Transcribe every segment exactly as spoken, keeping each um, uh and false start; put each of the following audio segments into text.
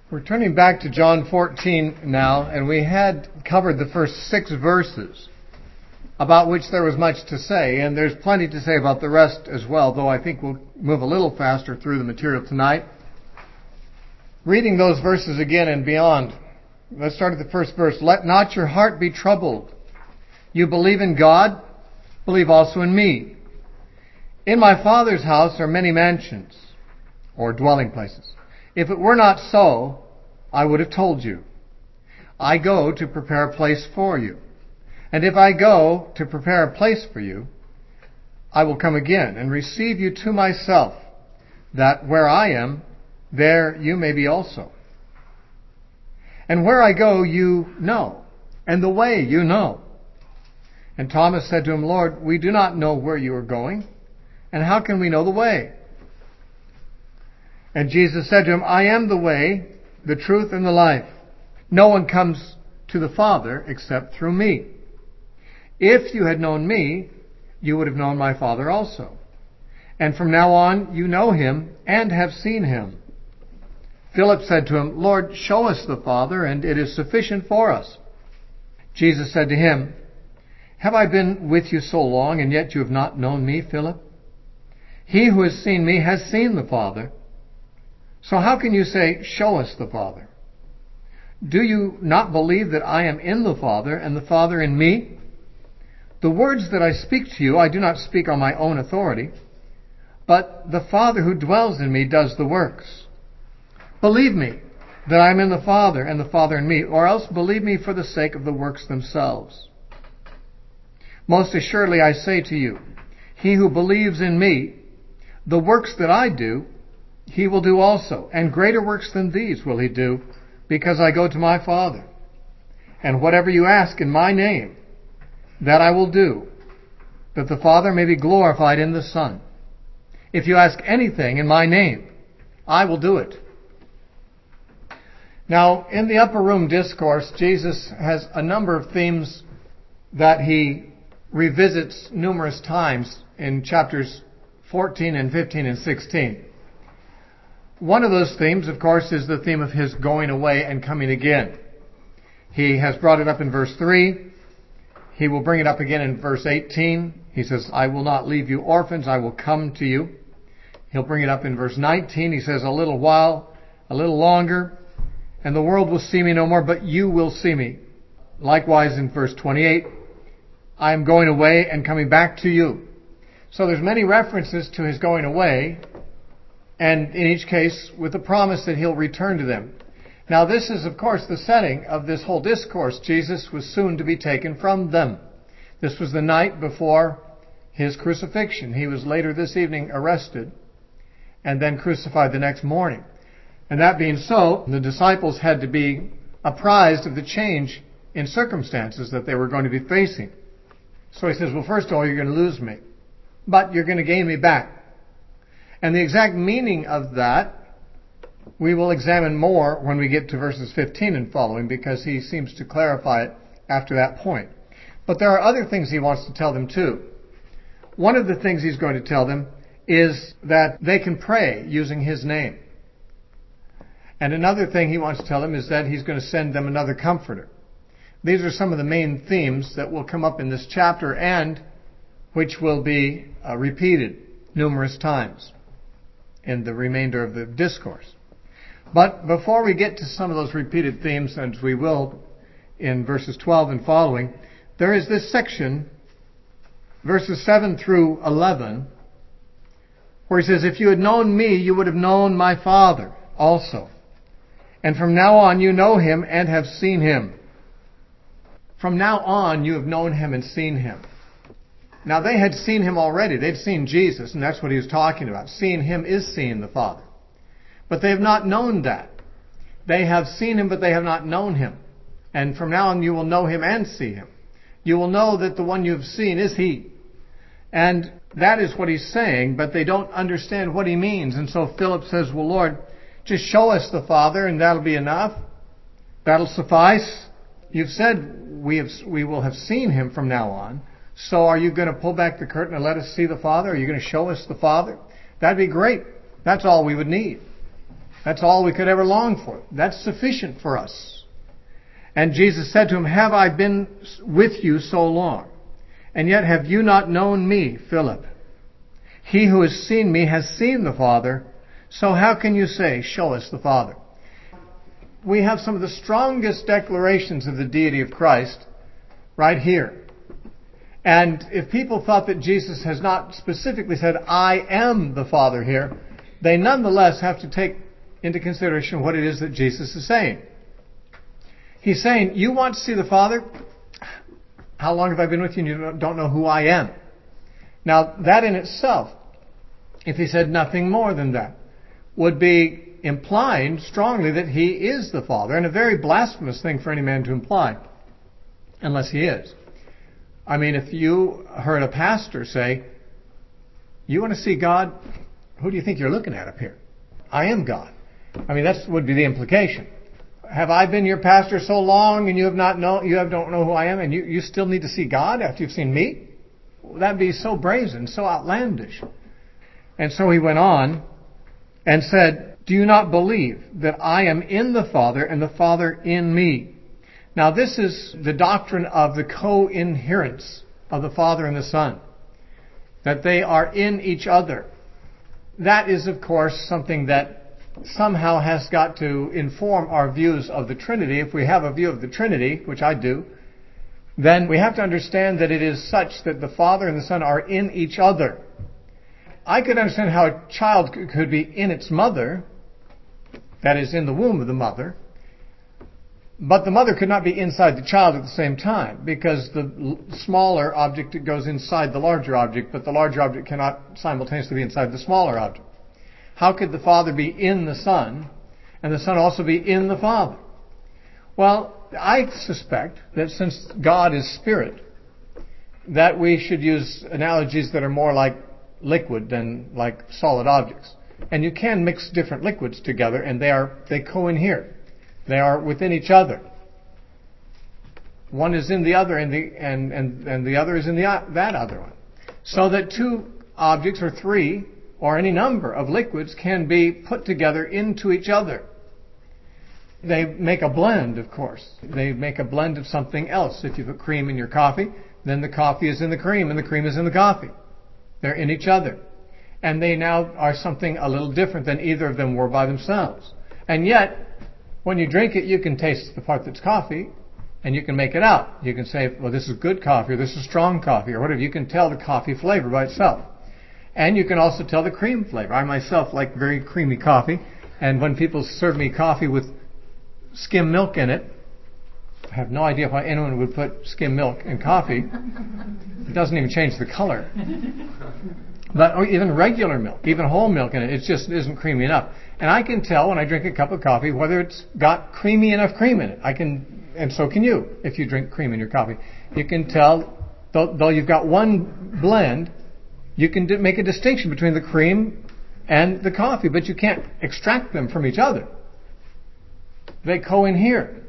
We're turning back to John fourteen now, and we had covered the first six verses, about which there was much to say, and there's plenty to say about the rest as well, though I think we'll move a little faster through the material tonight. Reading those verses again and beyond, let's start at the first verse. Let not your heart be troubled. You believe in God, believe also in me. In my Father's house are many mansions, or dwelling places. If it were not so, I would have told you. I go to prepare a place for you. And if I go to prepare a place for you, I will come again and receive you to myself, that where I am, there you may be also. And where I go you know, and the way you know. And Thomas said to him, Lord, we do not know where you are going, and how can we know the way? And Jesus said to him, I am the way, the truth, and the life. No one comes to the Father except through me. If you had known me, you would have known my Father also. And from now on you know him and have seen him. Philip said to him, Lord, show us the Father, and it is sufficient for us. Jesus said to him, Have I been with you so long, and yet you have not known me, Philip? He who has seen me has seen the Father. So how can you say, show us the Father? Do you not believe that I am in the Father, and the Father in me? The words that I speak to you, I do not speak on my own authority, but the Father who dwells in me does the works. Believe me that I am in the Father, and the Father in me, or else believe me for the sake of the works themselves. Most assuredly I say to you, he who believes in me, the works that I do, he will do also, and greater works than these will he do, because I go to my Father. And whatever you ask in my name, that I will do, that the Father may be glorified in the Son. If you ask anything in my name, I will do it. Now, in the upper room discourse, Jesus has a number of themes that he revisits numerous times in chapters fourteen and fifteen and sixteen. One of those themes, of course, is the theme of his going away and coming again. He has brought it up in verse three. He will bring it up again in verse eighteen. He says, I will not leave you orphans, I will come to you. He'll bring it up in verse nineteen. He says, a little while, a little longer, and the world will see me no more, but you will see me. Likewise in verse twenty-eight, I am going away and coming back to you. So there's many references to his going away, and in each case with the promise that he'll return to them. Now this is, of course, the setting of this whole discourse. Jesus was soon to be taken from them. This was the night before his crucifixion. He was later this evening arrested and then crucified the next morning. And that being so, the disciples had to be apprised of the change in circumstances that they were going to be facing. So he says, well, first of all, you're going to lose me, but you're going to gain me back. And the exact meaning of that we will examine more when we get to verses fifteen and following, because he seems to clarify it after that point. But there are other things he wants to tell them too. One of the things he's going to tell them is that they can pray using his name. And another thing he wants to tell them is that he's going to send them another comforter. These are some of the main themes that will come up in this chapter and which will be uh, repeated numerous times in the remainder of the discourse. But before we get to some of those repeated themes, and we will in verses twelve and following, there is this section, verses seven through eleven, where he says, if you had known me, you would have known my Father also. And from now on you know him and have seen him. From now on you have known him and seen him. Now they had seen him already. They'd seen Jesus, and that's what he was talking about. Seeing him is seeing the Father. But they have not known that. They have seen him, but they have not known him. And from now on you will know him and see him. You will know that the one you have seen is he. And that is what he's saying, but they don't understand what he means. And so Philip says, well, Lord, just show us the Father and that'll be enough. That'll suffice. You've said we have, we will have seen him from now on. So are you going to pull back the curtain and let us see the Father? Are you going to show us the Father? That'd be great. That's all we would need. That's all we could ever long for. That's sufficient for us. And Jesus said to him, have I been with you so long, and yet have you not known me, Philip? He who has seen me has seen the Father. So how can you say, show us the Father? We have some of the strongest declarations of the deity of Christ right here. And if people thought that Jesus has not specifically said, I am the Father here, they nonetheless have to take into consideration what it is that Jesus is saying. He's saying, you want to see the Father? How long have I been with you and you don't know who I am? Now, that in itself, if he said nothing more than that, would be implying strongly that he is the Father, and a very blasphemous thing for any man to imply, unless he is. I mean, if you heard a pastor say, you want to see God? Who do you think you're looking at up here? I am God. I mean, that would be the implication. Have I been your pastor so long and you have not know, you have don't know who I am, and you, you still need to see God after you've seen me? That'd be so brazen, so outlandish. And so he went on and said, do you not believe that I am in the Father and the Father in me? Now this is the doctrine of the co-inherence of the Father and the Son, that they are in each other. That is, of course, something that somehow has got to inform our views of the Trinity. If we have a view of the Trinity, which I do, then we have to understand that it is such that the Father and the Son are in each other. I could understand how a child could be in its mother, that is, in the womb of the mother, but the mother could not be inside the child at the same time, because the smaller object goes inside the larger object, but the larger object cannot simultaneously be inside the smaller object. How could the Father be in the Son, and the Son also be in the Father? Well, I suspect that since God is Spirit, that we should use analogies that are more like liquid than like solid objects. And you can mix different liquids together, and they are they co-inhere. They are within each other. One is in the other, and the and and, and the other is in the that other one. So that two objects, or three, or any number of liquids can be put together into each other. They make a blend, of course. They make a blend of something else. If you put cream in your coffee, then the coffee is in the cream, and the cream is in the coffee. They're in each other. And they now are something a little different than either of them were by themselves. And yet, when you drink it, you can taste the part that's coffee, and you can make it out. You can say, well, this is good coffee, or this is strong coffee, or whatever. You can tell the coffee flavor by itself. And you can also tell the cream flavor. I myself like very creamy coffee, and when people serve me coffee with skim milk in it, I have no idea why anyone would put skim milk in coffee. It doesn't even change the color. But or even regular milk, even whole milk in it, it just isn't creamy enough. And I can tell when I drink a cup of coffee whether it's got creamy enough cream in it. I can, and so can you if you drink cream in your coffee. You can tell, though, though you've got one blend, you can make a distinction between the cream and the coffee, but you can't extract them from each other. They co-inhere.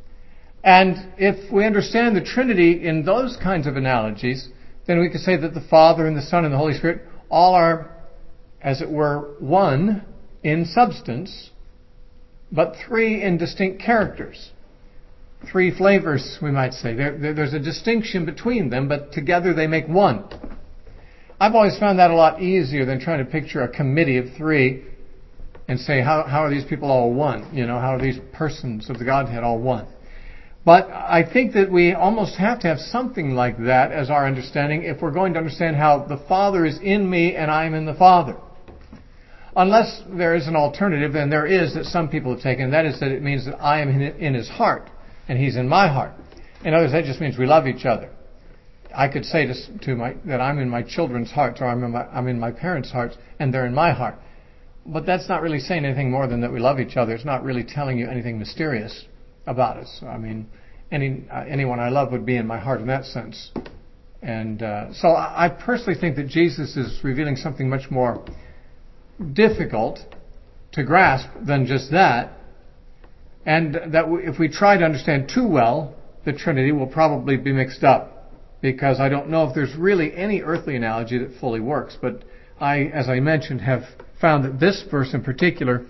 And if we understand the Trinity in those kinds of analogies, then we could say that the Father and the Son and the Holy Spirit all are, as it were, one in substance, but three in distinct characters. Three flavors, we might say. There, there, there's a distinction between them, but together they make one. I've always found that a lot easier than trying to picture a committee of three and say, how, how are these people all one? You know, how are these persons of the Godhead all one? But I think that we almost have to have something like that as our understanding if we're going to understand how the Father is in me and I am in the Father. Unless there is an alternative, and there is that some people have taken, that is that it means that I am in His heart and He's in my heart. In other words, that just means we love each other. I could say to, to my, that I'm in my children's hearts, or I'm in my, I'm in my parents' hearts, and they're in my heart. But that's not really saying anything more than that we love each other. It's not really telling you anything mysterious about us. I mean, any uh, anyone I love would be in my heart in that sense. And uh, so I personally think that Jesus is revealing something much more difficult to grasp than just that. And that if we try to understand too well the Trinity, we'll probably be mixed up. Because I don't know if there's really any earthly analogy that fully works. But I, as I mentioned, have found that this verse in particular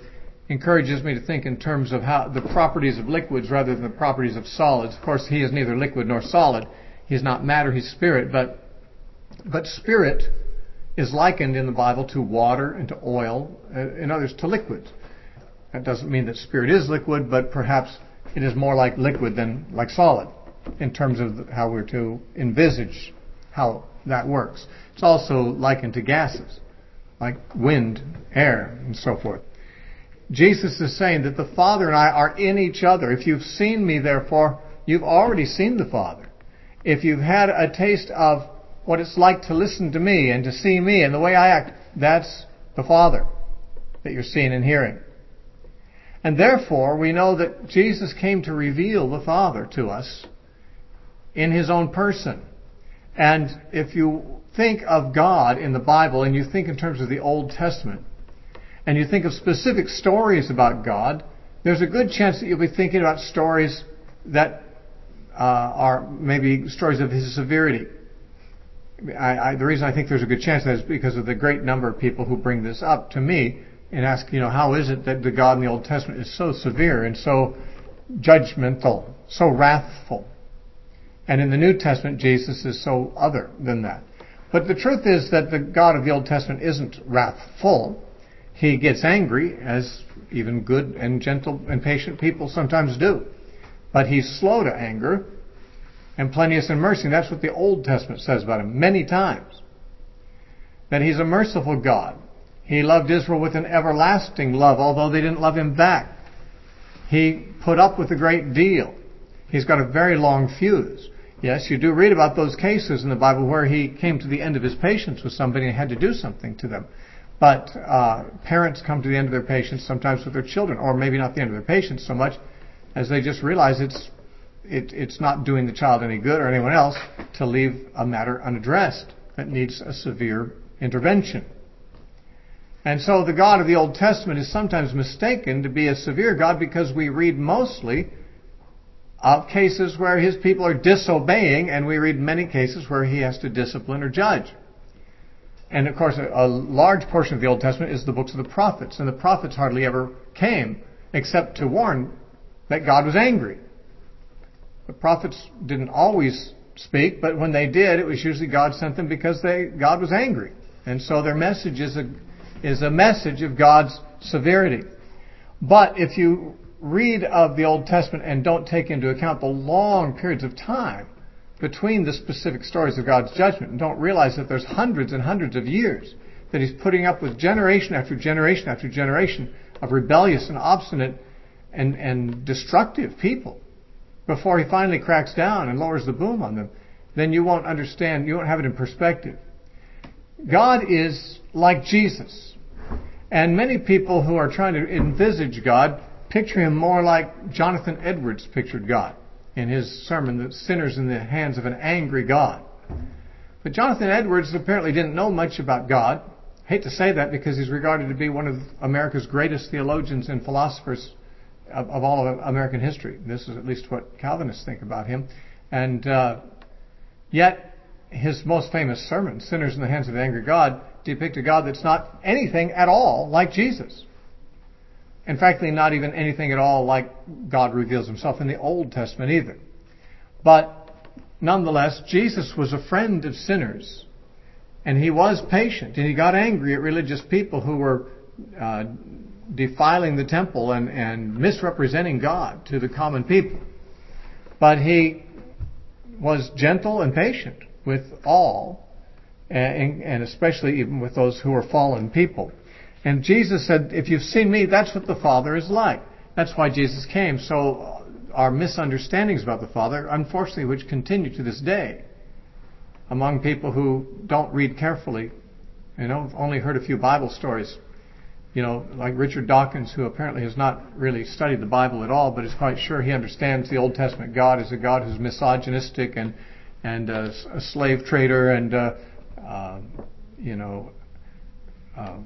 encourages me to think in terms of how the properties of liquids rather than the properties of solids. Of course, he is neither liquid nor solid. He's not matter, he's spirit, but but spirit is likened in the Bible to water and to oil, uh, and others to liquids. That doesn't mean that spirit is liquid, but perhaps it is more like liquid than like solid in terms of how we're to envisage how that works. It's also likened to gases, like wind, air, and so forth. Jesus is saying that the Father and I are in each other. If you've seen me, therefore, you've already seen the Father. If you've had a taste of what it's like to listen to me and to see me and the way I act, that's the Father that you're seeing and hearing. And therefore, we know that Jesus came to reveal the Father to us in His own person. And if you think of God in the Bible and you think in terms of the Old Testament, and you think of specific stories about God, there's a good chance that you'll be thinking about stories that uh, are maybe stories of His severity. I, I, the reason I think there's a good chance of that is because of the great number of people who bring this up to me and ask, you know, how is it that the God in the Old Testament is so severe and so judgmental, so wrathful? And in the New Testament, Jesus is so other than that. But the truth is that the God of the Old Testament isn't wrathful. He gets angry, as even good and gentle and patient people sometimes do. But He's slow to anger and plenteous in mercy. And that's what the Old Testament says about Him many times. That He's a merciful God. He loved Israel with an everlasting love, although they didn't love Him back. He put up with a great deal. He's got a very long fuse. Yes, you do read about those cases in the Bible where He came to the end of His patience with somebody and had to do something to them. But uh, parents come to the end of their patience sometimes with their children, or maybe not the end of their patience so much as they just realize it's it, it's not doing the child any good or anyone else to leave a matter unaddressed that needs a severe intervention. And so the God of the Old Testament is sometimes mistaken to be a severe God because we read mostly of cases where His people are disobeying, and we read many cases where He has to discipline or judge. And of course, a, a large portion of the Old Testament is the books of the prophets, and the prophets hardly ever came except to warn that God was angry. The prophets didn't always speak, but when they did, it was usually God sent them because they God was angry. And so their message is a, is a message of God's severity. But if you read of the Old Testament and don't take into account the long periods of time between the specific stories of God's judgment, and don't realize that there's hundreds and hundreds of years that He's putting up with generation after generation after generation of rebellious and obstinate and, and destructive people before He finally cracks down and lowers the boom on them, then you won't understand, you won't have it in perspective. God is like Jesus. And many people who are trying to envisage God picture Him more like Jonathan Edwards pictured God in his sermon, "The Sinners in the Hands of an Angry God." But Jonathan Edwards apparently didn't know much about God. I hate to say that because he's regarded to be one of America's greatest theologians and philosophers of, of all of American history. This is at least what Calvinists think about him. And uh, yet, his most famous sermon, "Sinners in the Hands of an Angry God," depict a God that's not anything at all like Jesus. In fact, not even anything at all like God reveals Himself in the Old Testament either. But nonetheless, Jesus was a friend of sinners, and He was patient, and He got angry at religious people who were uh, defiling the temple and, and misrepresenting God to the common people. But He was gentle and patient with all, and, and especially even with those who were fallen people. And Jesus said, if you've seen me, that's what the Father is like. That's why Jesus came. So our misunderstandings about the Father, unfortunately, which continue to this day among people who don't read carefully, you know, only heard a few Bible stories, you know, like Richard Dawkins, who apparently has not really studied the Bible at all, but is quite sure he understands the Old Testament God as a God who's misogynistic and and a, a slave trader and, uh, uh, you know, um,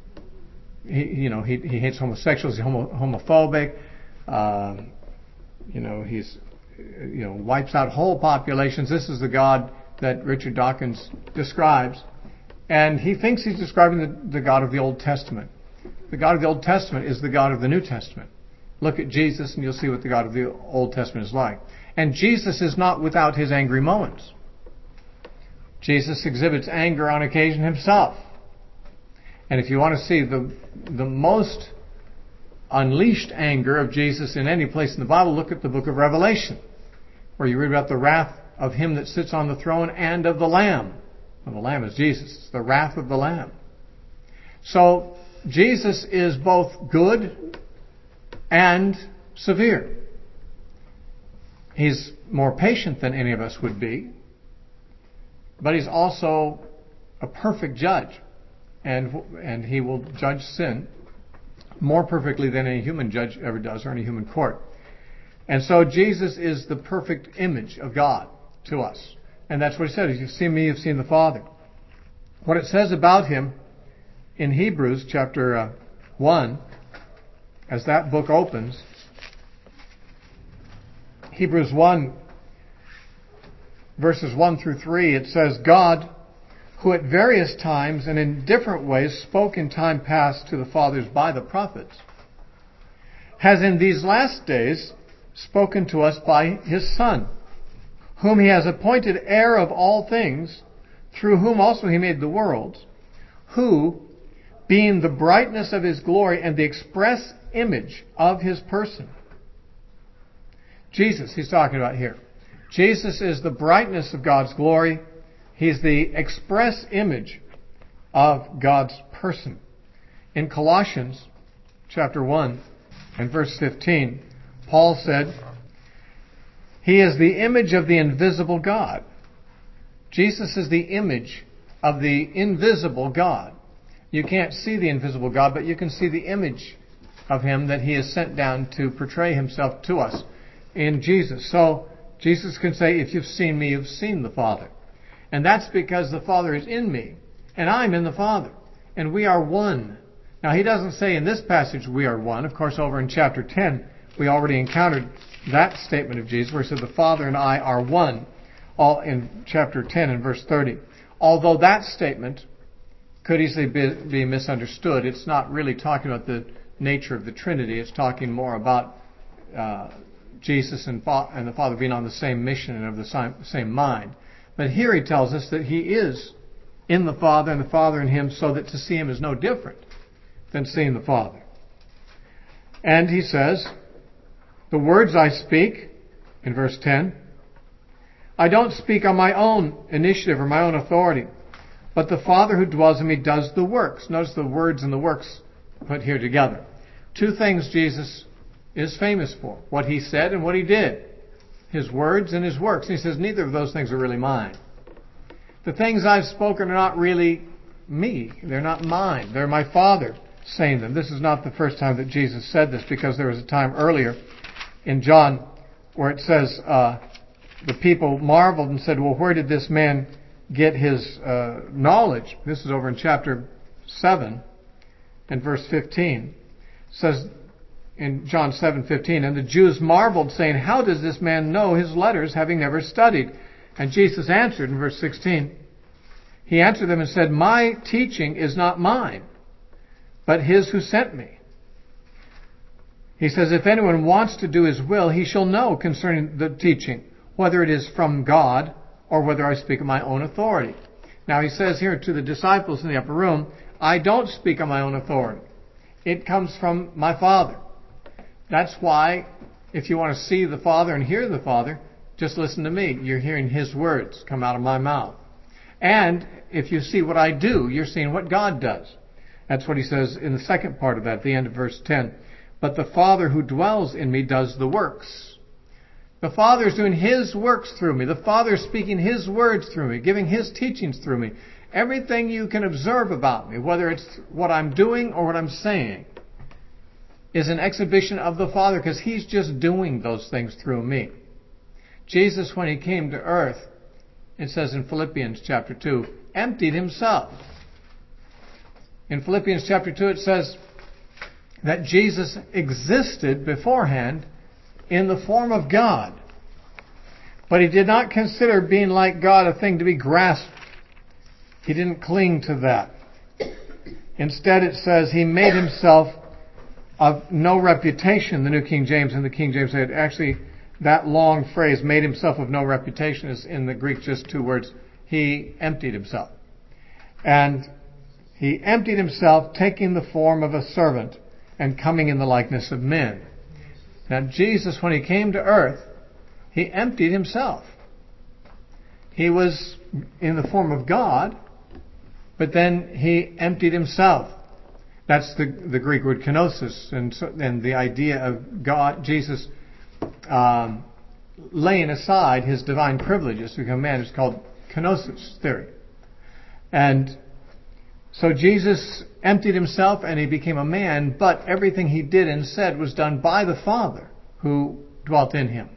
He, you know, he, he hates homosexuals. He's homo, homophobic. Uh, you know, he's, you know, wipes out whole populations. This is the God that Richard Dawkins describes, and he thinks he's describing the, the God of the Old Testament. The God of the Old Testament is the God of the New Testament. Look at Jesus and you'll see what the God of the Old Testament is like. And Jesus is not without his angry moments. Jesus exhibits anger on occasion himself. And if you want to see the, the most unleashed anger of Jesus in any place in the Bible, look at the book of Revelation, where you read about the wrath of him that sits on the throne and of the Lamb. Well, the Lamb is Jesus. It's the wrath of the Lamb. So Jesus is both good and severe. He's more patient than any of us would be, but he's also a perfect judge, and and he will judge sin more perfectly than any human judge ever does, or any human court. And so Jesus is the perfect image of God to us. And that's what he said. If you've seen me, you've seen the Father. What it says about him in Hebrews chapter uh, one, as that book opens, Hebrews one, verses one through three, it says, God, who at various times and in different ways spoke in time past to the fathers by the prophets, has in these last days spoken to us by his Son, whom he has appointed heir of all things, through whom also he made the worlds, who, being the brightness of his glory and the express image of his person. Jesus, he's talking about here. Jesus is the brightness of God's glory. He's the express image of God's person. In Colossians chapter one and verse fifteen, Paul said, he is the image of the invisible God. Jesus is the image of the invisible God. You can't see the invisible God, but you can see the image of him that he has sent down to portray himself to us in Jesus. So Jesus can say, if you've seen me, you've seen the Father. And that's because the Father is in me, and I'm in the Father, and we are one. Now, he doesn't say in this passage we are one. Of course, over in chapter ten, we already encountered that statement of Jesus, where he said, the Father and I are one, all in chapter ten and verse thirty. Although that statement could easily be, be misunderstood, it's not really talking about the nature of the Trinity. It's talking more about uh, Jesus and, fa- and the Father being on the same mission and of the same, same mind. But here he tells us that he is in the Father and the Father in him, so that to see him is no different than seeing the Father. And he says, the words I speak, in verse ten, I don't speak on my own initiative or my own authority, but the Father who dwells in me does the works. Notice the words and the works put here together. Two things Jesus is famous for, what he said and what he did. His words and his works. And he says, neither of those things are really mine. The things I've spoken are not really me. They're not mine. They're my Father saying them. This is not the first time that Jesus said this, because there was a time earlier in John where it says, uh, the people marveled and said, well, where did this man get his uh, knowledge? This is over in chapter seven and verse fifteen. It says, in John seven fifteen, and the Jews marveled, saying, how does this man know his letters, having never studied? And Jesus answered in verse sixteen, he answered them and said, my teaching is not mine, but his who sent me. He says, if anyone wants to do his will, he shall know concerning the teaching, whether it is from God or whether I speak of my own authority. Now he says here to the disciples in the upper room, I don't speak of my own authority. It comes from my Father. That's why, if you want to see the Father and hear the Father, just listen to me. You're hearing his words come out of my mouth. And if you see what I do, you're seeing what God does. That's what he says in the second part of that, the end of verse ten. But the Father who dwells in me does the works. The Father is doing his works through me. The Father is speaking his words through me, giving his teachings through me. Everything you can observe about me, whether it's what I'm doing or what I'm saying, is an exhibition of the Father, because he's just doing those things through me. Jesus, when he came to earth, it says in Philippians chapter two, emptied himself. In Philippians chapter two it says that Jesus existed beforehand in the form of God, but he did not consider being like God a thing to be grasped. He didn't cling to that. Instead it says he made himself of no reputation, the New King James and the King James said. Actually, that long phrase, made himself of no reputation, is in the Greek just two words. He emptied himself. And he emptied himself, taking the form of a servant and coming in the likeness of men. Now Jesus, when he came to earth, he emptied himself. He was in the form of God, but then he emptied himself. That's the, the Greek word kenosis, and, so, and the idea of God, Jesus um, laying aside his divine privileges to become man is called kenosis theory. And so Jesus emptied himself and he became a man, but everything he did and said was done by the Father who dwelt in him.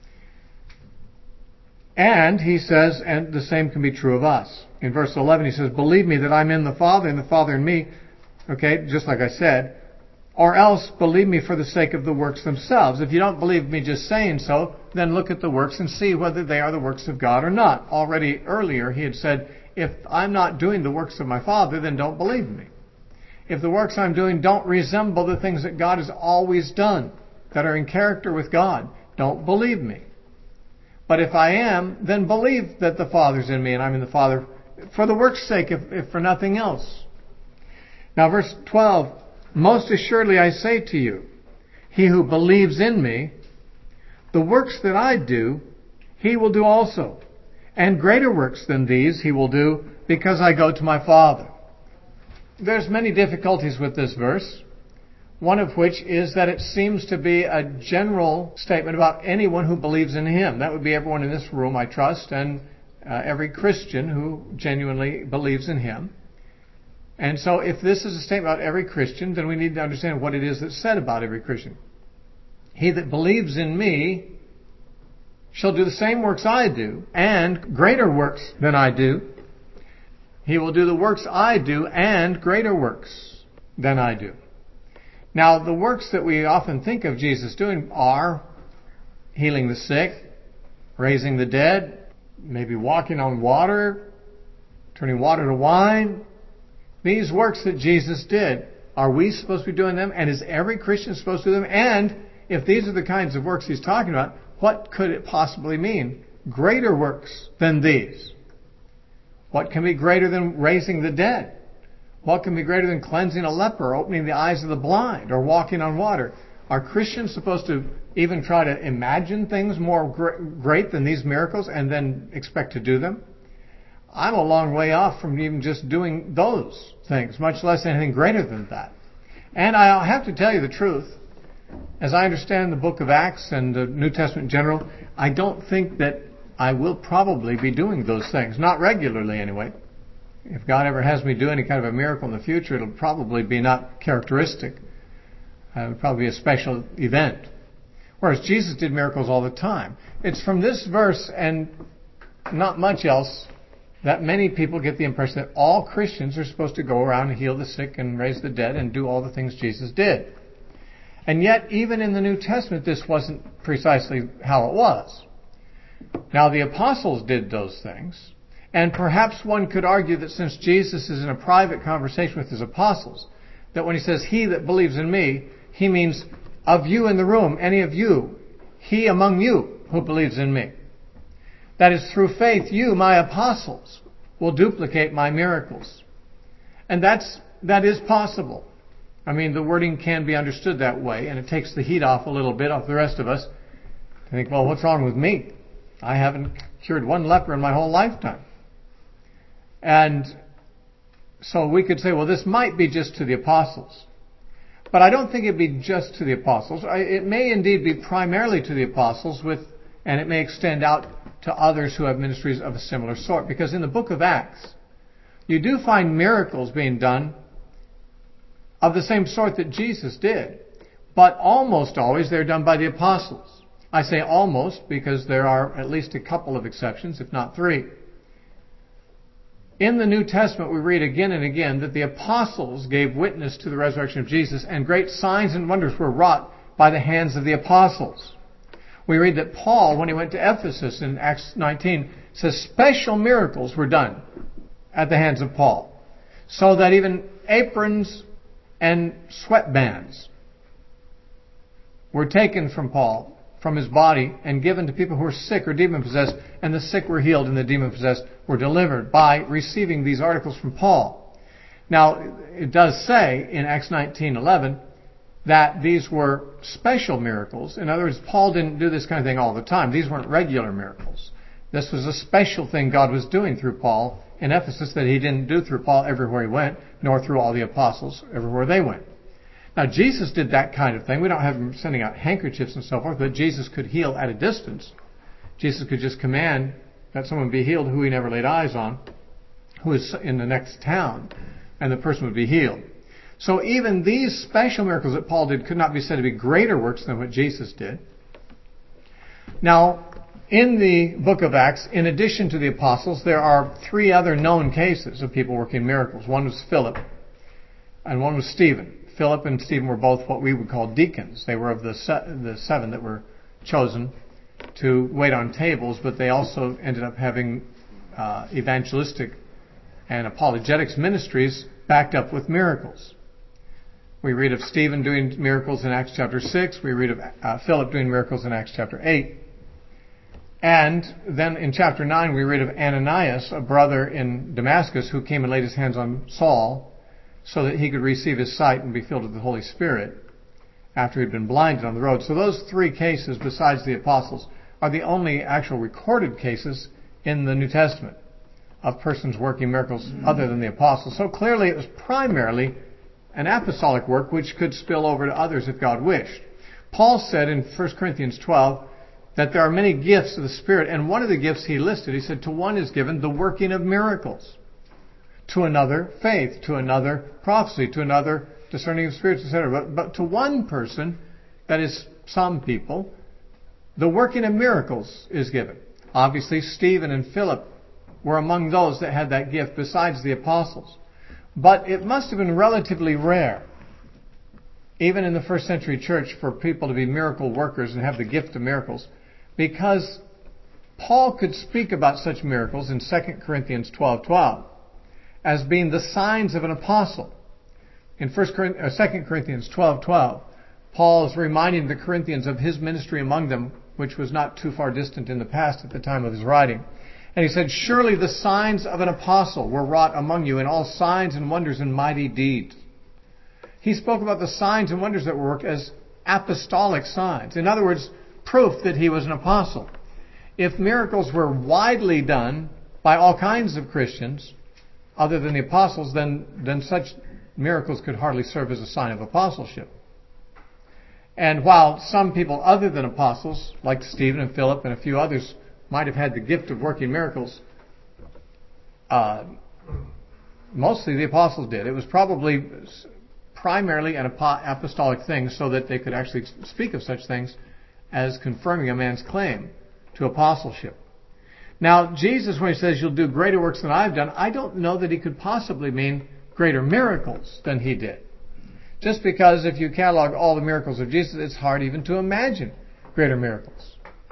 And he says, and the same can be true of us. In verse eleven he says, believe me that I'm in the Father and the Father in me. Okay, just like I said. Or else believe me for the sake of the works themselves. If you don't believe me just saying so, then look at the works and see whether they are the works of God or not. Already earlier he had said, if I'm not doing the works of my Father, then don't believe me. If the works I'm doing don't resemble the things that God has always done, that are in character with God, don't believe me. But if I am, then believe that the Father's in me and I'm in the Father for the work's sake, if, if for nothing else. Now verse twelve, most assuredly I say to you, he who believes in me, the works that I do, he will do also. And greater works than these he will do, because I go to my Father. There's many difficulties with this verse. One of which is that it seems to be a general statement about anyone who believes in him. That would be everyone in this room, I trust, and uh, every Christian who genuinely believes in him. And so if this is a statement about every Christian, then we need to understand what it is that's said about every Christian. He that believes in me shall do the same works I do, and greater works than I do. He will do the works I do, and greater works than I do. Now, the works that we often think of Jesus doing are healing the sick, raising the dead, maybe walking on water, turning water to wine. These works that Jesus did, are we supposed to be doing them? And is every Christian supposed to do them? And if these are the kinds of works he's talking about, what could it possibly mean? Greater works than these. What can be greater than raising the dead? What can be greater than cleansing a leper, opening the eyes of the blind, or walking on water? Are Christians supposed to even try to imagine things more great than these miracles and then expect to do them? I'm a long way off from even just doing those things, much less anything greater than that. And I'll have to tell you the truth. As I understand the book of Acts and the New Testament in general, I don't think that I will probably be doing those things. Not regularly, anyway. If God ever has me do any kind of a miracle in the future, it'll probably be not characteristic. Uh, it would probably be a special event. Whereas Jesus did miracles all the time. It's from this verse and not much else that many people get the impression that all Christians are supposed to go around and heal the sick and raise the dead and do all the things Jesus did. And yet, even in the New Testament, this wasn't precisely how it was. Now, the apostles did those things. And perhaps one could argue that since Jesus is in a private conversation with his apostles, that when he says, he that believes in me, he means of you in the room, any of you, he among you who believes in me. That is, through faith, you, my apostles, will duplicate my miracles. And that's, that is possible. I mean, the wording can be understood that way, and it takes the heat off a little bit off the rest of us. I think, well, what's wrong with me? I haven't cured one leper in my whole lifetime. And so we could say, well, this might be just to the apostles. But I don't think it'd be just to the apostles. It may indeed be primarily to the apostles, with, and it may extend out to others who have ministries of a similar sort. Because in the book of Acts, you do find miracles being done of the same sort that Jesus did. But almost always they're done by the apostles. I say almost because there are at least a couple of exceptions, if not three. In the New Testament, we read again and again that the apostles gave witness to the resurrection of Jesus, and great signs and wonders were wrought by the hands of the apostles. We read that Paul, when he went to Ephesus in Acts nineteen, says special miracles were done at the hands of Paul, so that even aprons and sweatbands were taken from Paul, from his body, and given to people who were sick or demon-possessed, and the sick were healed and the demon-possessed were delivered by receiving these articles from Paul. Now, it does say in Acts nineteen eleven that these were special miracles. In other words, Paul didn't do this kind of thing all the time. These weren't regular miracles. This was a special thing God was doing through Paul in Ephesus that he didn't do through Paul everywhere he went, nor through all the apostles everywhere they went. Now, Jesus did that kind of thing. We don't have him sending out handkerchiefs and so forth, but Jesus could heal at a distance. Jesus could just command that someone be healed who he never laid eyes on, who is in the next town, and the person would be healed. So even these special miracles that Paul did could not be said to be greater works than what Jesus did. Now, in the book of Acts, in addition to the apostles, there are three other known cases of people working miracles. One was Philip, and one was Stephen. Philip and Stephen were both what we would call deacons. They were of the se- the seven that were chosen to wait on tables, but they also ended up having uh, evangelistic and apologetics ministries backed up with miracles. We read of Stephen doing miracles in Acts chapter six. We read of uh, Philip doing miracles in Acts chapter eight. And then in chapter nine we read of Ananias, a brother in Damascus, who came and laid his hands on Saul so that he could receive his sight and be filled with the Holy Spirit after he'd been blinded on the road. So those three cases, besides the apostles, are the only actual recorded cases in the New Testament of persons working miracles other than the apostles. So clearly it was primarily an apostolic work which could spill over to others if God wished. Paul said in First Corinthians twelve that there are many gifts of the Spirit, and one of the gifts he listed, he said, to one is given the working of miracles, to another faith, to another prophecy, to another discerning of spirits, et cetera. But, but to one person, that is some people, the working of miracles is given. Obviously, Stephen and Philip were among those that had that gift besides the apostles. But it must have been relatively rare, even in the first century church, for people to be miracle workers and have the gift of miracles, because Paul could speak about such miracles in Second Corinthians twelve twelve as being the signs of an apostle. In Second Corinthians twelve twelve, Paul is reminding the Corinthians of his ministry among them, which was not too far distant in the past at the time of his writing. And he said, surely the signs of an apostle were wrought among you in all signs and wonders and mighty deeds. He spoke about the signs and wonders that were worked as apostolic signs. In other words, proof that he was an apostle. If miracles were widely done by all kinds of Christians, other than the apostles, then, then such miracles could hardly serve as a sign of apostleship. And while some people other than apostles, like Stephen and Philip and a few others, might have had the gift of working miracles, uh, mostly the apostles did. It was probably primarily an apostolic thing so that they could actually speak of such things as confirming a man's claim to apostleship. Now, Jesus, when he says, you'll do greater works than I've done, I don't know that he could possibly mean greater miracles than he did. Just because if you catalog all the miracles of Jesus, it's hard even to imagine greater miracles.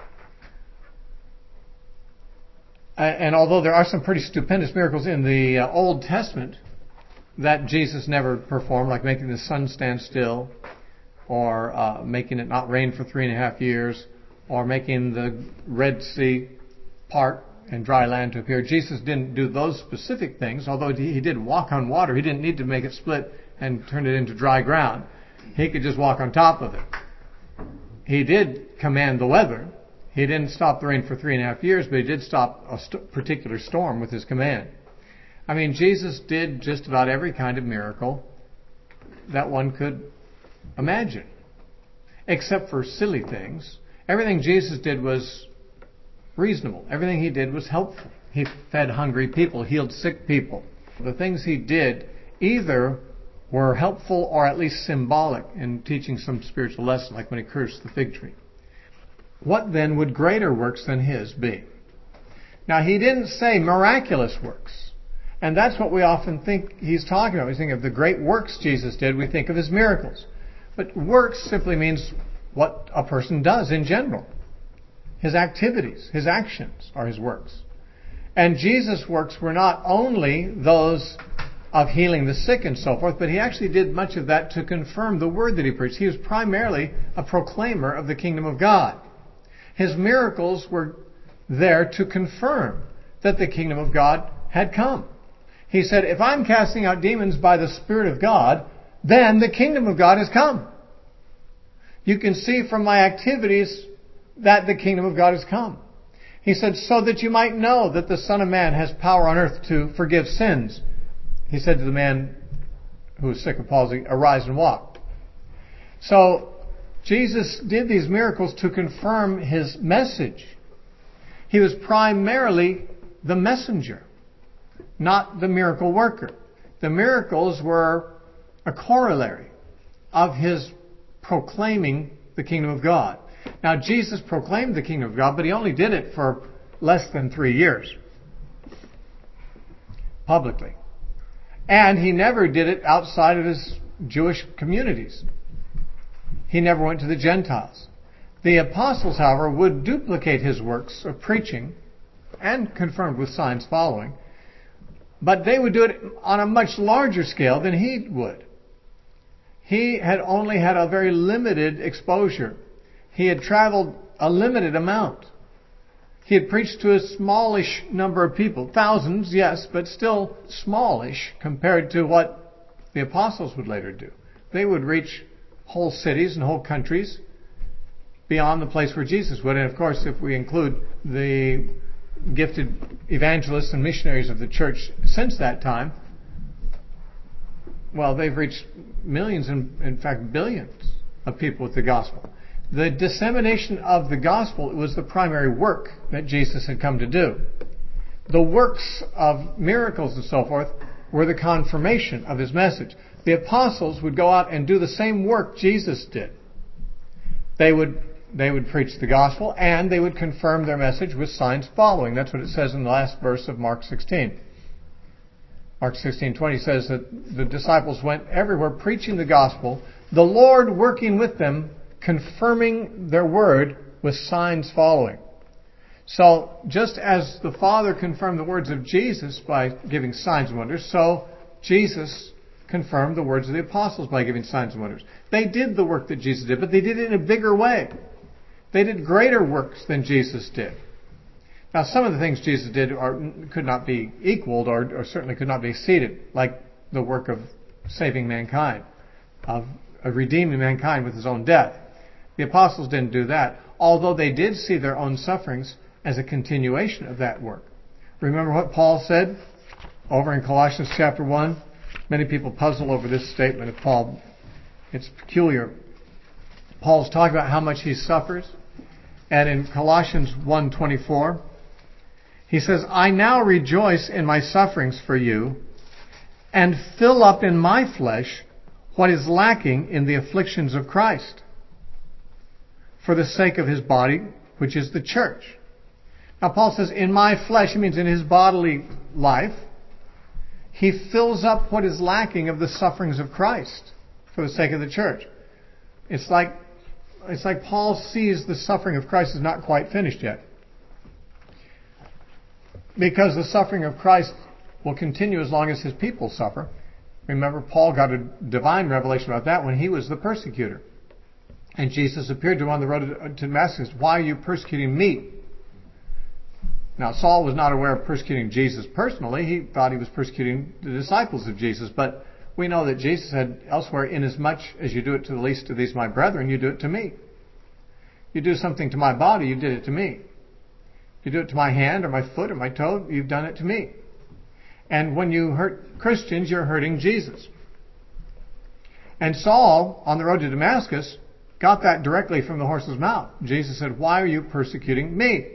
And although there are some pretty stupendous miracles in the uh, Old Testament that Jesus never performed, like making the sun stand still, or uh, making it not rain for three and a half years, or making the Red Sea part and dry land to appear. Jesus didn't do those specific things, although he did walk on water. He didn't need to make it split and turn it into dry ground. He could just walk on top of it. He did command the weather. He didn't stop the rain for three and a half years, but he did stop a st- particular storm with his command. I mean, Jesus did just about every kind of miracle that one could imagine, except for silly things. Everything Jesus did was reasonable. Everything he did was helpful. He fed hungry people, healed sick people. The things he did either were helpful or at least symbolic in teaching some spiritual lesson, like when he cursed the fig tree. What then would greater works than his be? Now, he didn't say miraculous works. And that's what we often think he's talking about. We think of the great works Jesus did, we think of his miracles. But works simply means what a person does in general. His activities, his actions are his works. And Jesus' works were not only those of healing the sick and so forth, but he actually did much of that to confirm the word that he preached. He was primarily a proclaimer of the kingdom of God. His miracles were there to confirm that the kingdom of God had come. He said, if I'm casting out demons by the Spirit of God, then the kingdom of God has come. You can see from my activities that the kingdom of God has come. He said, so that you might know that the Son of Man has power on earth to forgive sins. He said to the man who was sick of palsy, arise and walk. So Jesus did these miracles to confirm his message. He was primarily the messenger, not the miracle worker. The miracles were a corollary of his proclaiming the kingdom of God. Now, Jesus proclaimed the kingdom of God, but he only did it for less than three years publicly. And he never did it outside of his Jewish communities. He never went to the Gentiles. The apostles, however, would duplicate his works of preaching and confirmed with signs following, but they would do it on a much larger scale than he would. He had only had a very limited exposure. He had traveled a limited amount. He had preached to a smallish number of people. Thousands, yes, but still smallish compared to what the apostles would later do. They would reach whole cities and whole countries beyond the place where Jesus would. And of course, if we include the gifted evangelists and missionaries of the church since that time, well, they've reached millions and, in fact, billions of people with the gospel. The dissemination of the gospel was the primary work that Jesus had come to do. The works of miracles and so forth were the confirmation of his message. The apostles would go out and do the same work Jesus did. They would they would preach the gospel and they would confirm their message with signs following. That's what it says in the last verse of Mark sixteen. Mark sixteen twenty says that the disciples went everywhere preaching the gospel, the Lord working with them, confirming their word with signs following. So, just as the Father confirmed the words of Jesus by giving signs and wonders, so Jesus confirmed the words of the apostles by giving signs and wonders. They did the work that Jesus did, but they did it in a bigger way. They did greater works than Jesus did. Now, some of the things Jesus did are, could not be equaled or, or certainly could not be exceeded, like the work of saving mankind, of, of redeeming mankind with his own death. The apostles didn't do that, although they did see their own sufferings as a continuation of that work. Remember what Paul said over in Colossians chapter one? Many people puzzle over this statement of Paul. It's peculiar. Paul's talking about how much he suffers. And in Colossians one twenty-four, he says, I now rejoice in my sufferings for you and fill up in my flesh what is lacking in the afflictions of Christ, for the sake of his body, which is the church. Now Paul says, in my flesh, it means in his bodily life, he fills up what is lacking of the sufferings of Christ for the sake of the church. It's like, it's like Paul sees the suffering of Christ is not quite finished yet. Because the suffering of Christ will continue as long as his people suffer. Remember, Paul got a divine revelation about that when he was the persecutor. And Jesus appeared to him on the road to Damascus. Why are you persecuting me? Now, Saul was not aware of persecuting Jesus personally. He thought he was persecuting the disciples of Jesus. But we know that Jesus said elsewhere, inasmuch as you do it to the least of these my brethren, you do it to me. You do something to my body, you did it to me. You do it to my hand or my foot or my toe, you've done it to me. And when you hurt Christians, you're hurting Jesus. And Saul, on the road to Damascus, got that directly from the horse's mouth. Jesus said, why are you persecuting me?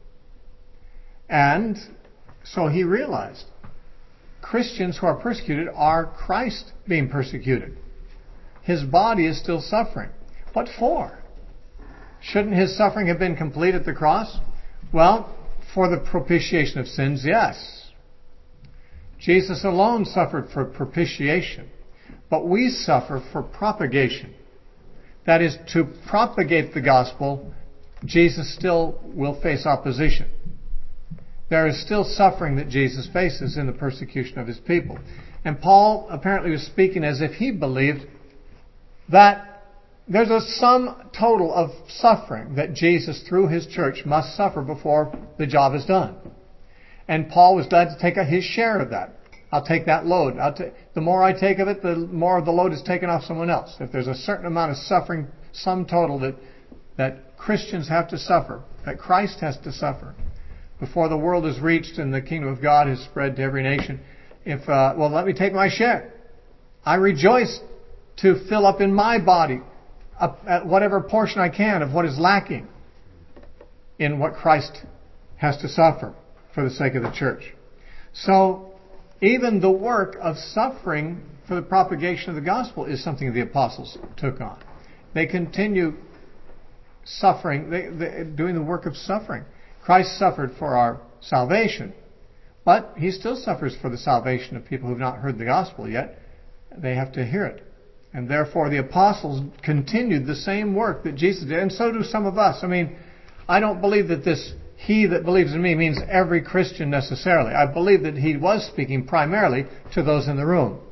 And so he realized Christians who are persecuted are Christ being persecuted. His body is still suffering. What for? Shouldn't his suffering have been complete at the cross? Well, for the propitiation of sins, yes. Jesus alone suffered for propitiation, but we suffer for propagation. That is, to propagate the gospel, Jesus still will face opposition. There is still suffering that Jesus faces in the persecution of his people. And Paul apparently was speaking as if he believed that there's a sum total of suffering that Jesus, through his church, must suffer before the job is done. And Paul was glad to take his share of that. I'll take that load. I'll ta- the more I take of it, the more of the load is taken off someone else. If there's a certain amount of suffering, sum total that that Christians have to suffer, that Christ has to suffer, before the world is reached and the kingdom of God is spread to every nation, if uh, well, let me take my share. I rejoice to fill up in my body up at whatever portion I can of what is lacking in what Christ has to suffer for the sake of the church. So, even the work of suffering for the propagation of the gospel is something the apostles took on. They continue suffering, they, they, doing the work of suffering. Christ suffered for our salvation, but he still suffers for the salvation of people who have not heard the gospel yet. They have to hear it. And therefore the apostles continued the same work that Jesus did, and so do some of us. I mean, I don't believe that this "he that believes in me" means every Christian necessarily. I believe that he was speaking primarily to those in the room.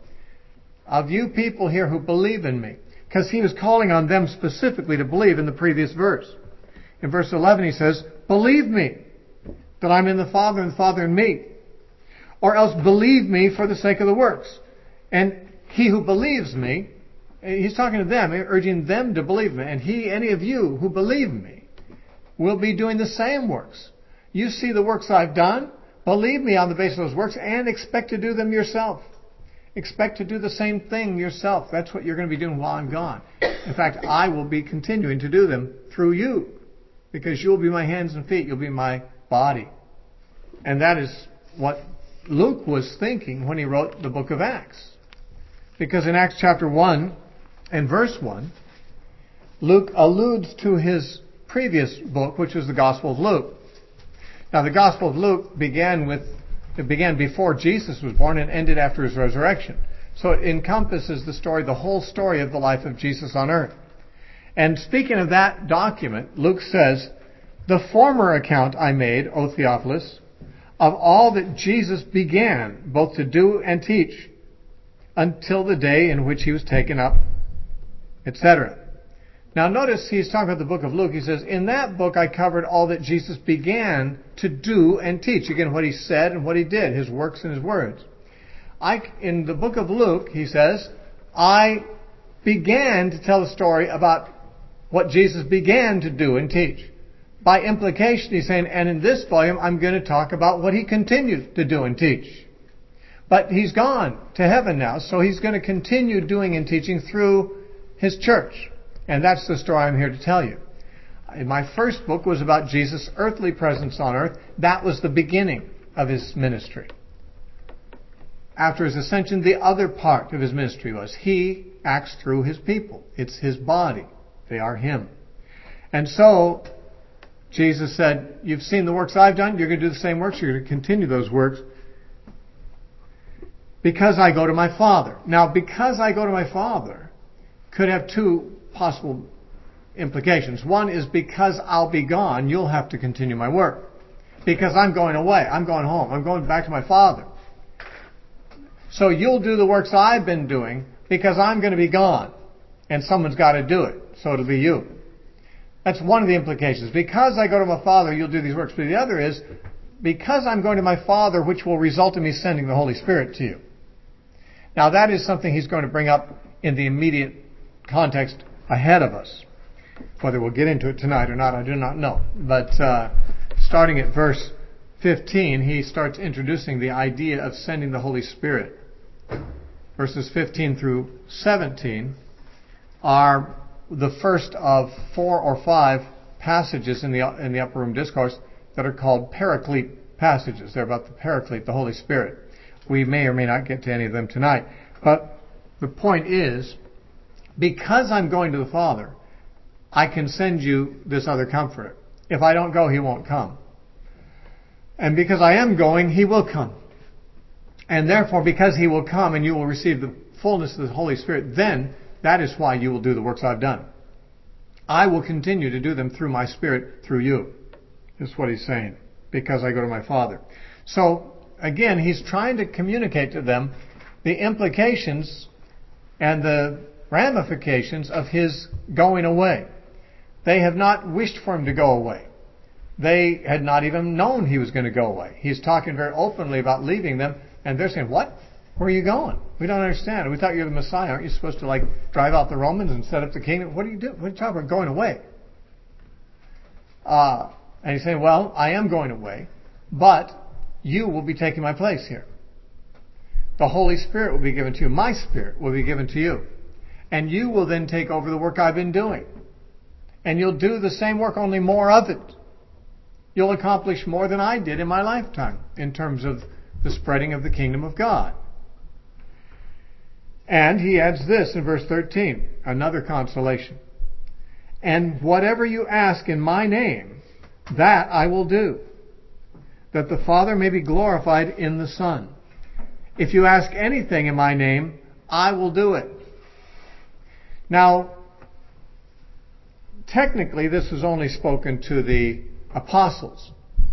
Of you people here who believe in me, because he was calling on them specifically to believe in the previous verse. In verse eleven he says, "Believe me that I'm in the Father and the Father in me, or else believe me for the sake of the works." And he who believes me, he's talking to them, urging them to believe me. And he, any of you who believe me, will be doing the same works. You see the works I've done, believe me on the basis of those works, and expect to do them yourself. Expect to do the same thing yourself. That's what you're going to be doing while I'm gone. In fact, I will be continuing to do them through you, because you'll be my hands and feet. You'll be my body. And that is what Luke was thinking when he wrote the book of Acts. Because in Acts chapter one and verse one, Luke alludes to his previous book, which was the Gospel of Luke. Now, the Gospel of Luke began with, it began before Jesus was born and ended after his resurrection. So it encompasses the story, the whole story of the life of Jesus on earth. And speaking of that document, Luke says, "The former account I made, O Theophilus, of all that Jesus began both to do and teach, until the day in which he was taken up," et cetera. Now notice he's talking about the book of Luke. He says, in that book I covered all that Jesus began to do and teach. Again, what he said and what he did, his works and his words. I, in the book of Luke, he says, I began to tell the story about what Jesus began to do and teach. By implication, he's saying, and in this volume, I'm going to talk about what he continued to do and teach. But he's gone to heaven now, so he's going to continue doing and teaching through his church. And that's the story I'm here to tell you. My first book was about Jesus' earthly presence on earth. That was the beginning of his ministry. After his ascension, the other part of his ministry was he acts through his people. It's his body. They are him. And so, Jesus said, you've seen the works I've done, you're going to do the same works, you're going to continue those works, because I go to my Father. Now, because I go to my Father could have two possible implications. One is because I'll be gone, you'll have to continue my work. Because I'm going away, I'm going home, I'm going back to my Father. So you'll do the works I've been doing because I'm going to be gone. And someone's got to do it. So it'll be you. That's one of the implications. Because I go to my Father, you'll do these works. But the other is, because I'm going to my Father, which will result in me sending the Holy Spirit to you. Now that is something he's going to bring up in the immediate context ahead of us. Whether we'll get into it tonight or not, I do not know. But uh, starting at verse fifteen, he starts introducing the idea of sending the Holy Spirit. Verses fifteen through seventeen are the first of four or five passages in the in the Upper Room Discourse that are called Paraclete passages. They're about the Paraclete, the Holy Spirit. We may or may not get to any of them tonight. But the point is, because I'm going to the Father, I can send you this other Comforter. If I don't go, he won't come. And because I am going, he will come. And therefore, because he will come and you will receive the fullness of the Holy Spirit, then that is why you will do the works I've done. I will continue to do them through my Spirit, through you. That's what he's saying. Because I go to my Father. So, again, he's trying to communicate to them the implications and the ramifications of his going away. They have not wished for him to go away. They had not even known he was going to go away. He's talking very openly about leaving them, and they're saying, what? Where are you going? We don't understand. We thought you were the Messiah. Aren't you supposed to like drive out the Romans and set up the kingdom? What are you doing? What are you talking about going away? Uh, and he's saying, well, I am going away, but you will be taking my place here. The Holy Spirit will be given to you. My Spirit will be given to you. And you will then take over the work I've been doing. And you'll do the same work, only more of it. You'll accomplish more than I did in my lifetime in terms of the spreading of the kingdom of God. And he adds this in verse thirteen, another consolation. And whatever you ask in my name, that I will do, that the Father may be glorified in the Son. If you ask anything in my name, I will do it. Now, technically, this was only spoken to the apostles,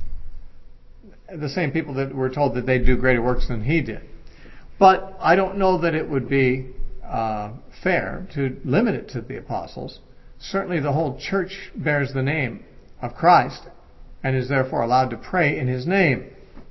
the same people that were told that they'd do greater works than he did. But I don't know that it would be uh, fair to limit it to the apostles. Certainly the whole church bears the name of Christ and is therefore allowed to pray in his name.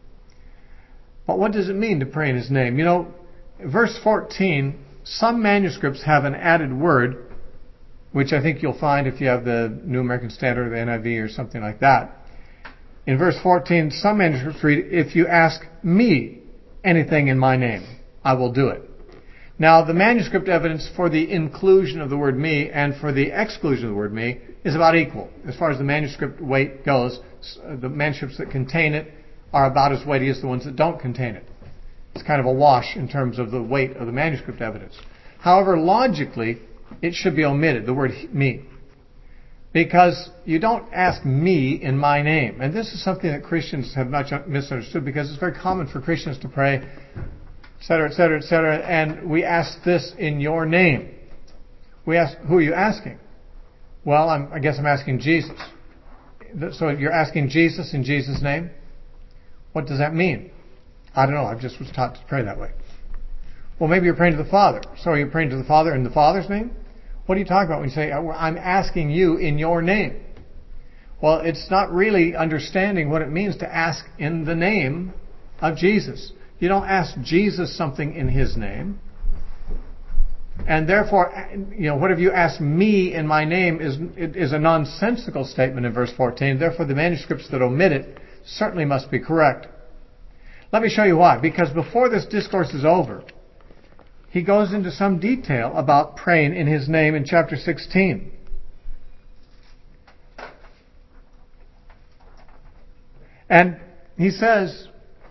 But what does it mean to pray in his name? You know, verse fourteen, some manuscripts have an added word, which I think you'll find if you have the New American Standard or the N I V or something like that. In verse fourteen, some manuscripts read, if you ask me anything in my name, I will do it. Now, the manuscript evidence for the inclusion of the word me and for the exclusion of the word me is about equal. As far as the manuscript weight goes, the manuscripts that contain it are about as weighty as the ones that don't contain it. It's kind of a wash in terms of the weight of the manuscript evidence. However, logically, it should be omitted, the word me. Because you don't ask me in my name. And this is something that Christians have much misunderstood, because it's very common for Christians to pray, et cetera, et cetera, et cetera, and we ask this in your name. We ask, who are you asking? Well, I'm, I guess I'm asking Jesus. So you're asking Jesus in Jesus' name? What does that mean? I don't know. I just was taught to pray that way. Well, maybe you're praying to the Father. So are you praying to the Father in the Father's name? What are you talking about when you say, I'm asking you in your name? Well, it's not really understanding what it means to ask in the name of Jesus. You don't ask Jesus something in his name. And therefore, you know, whatever you ask me in my name is, is a nonsensical statement in verse fourteen. Therefore, the manuscripts that omit it certainly must be correct. Let me show you why. Because before this discourse is over, he goes into some detail about praying in his name in chapter sixteen. And he says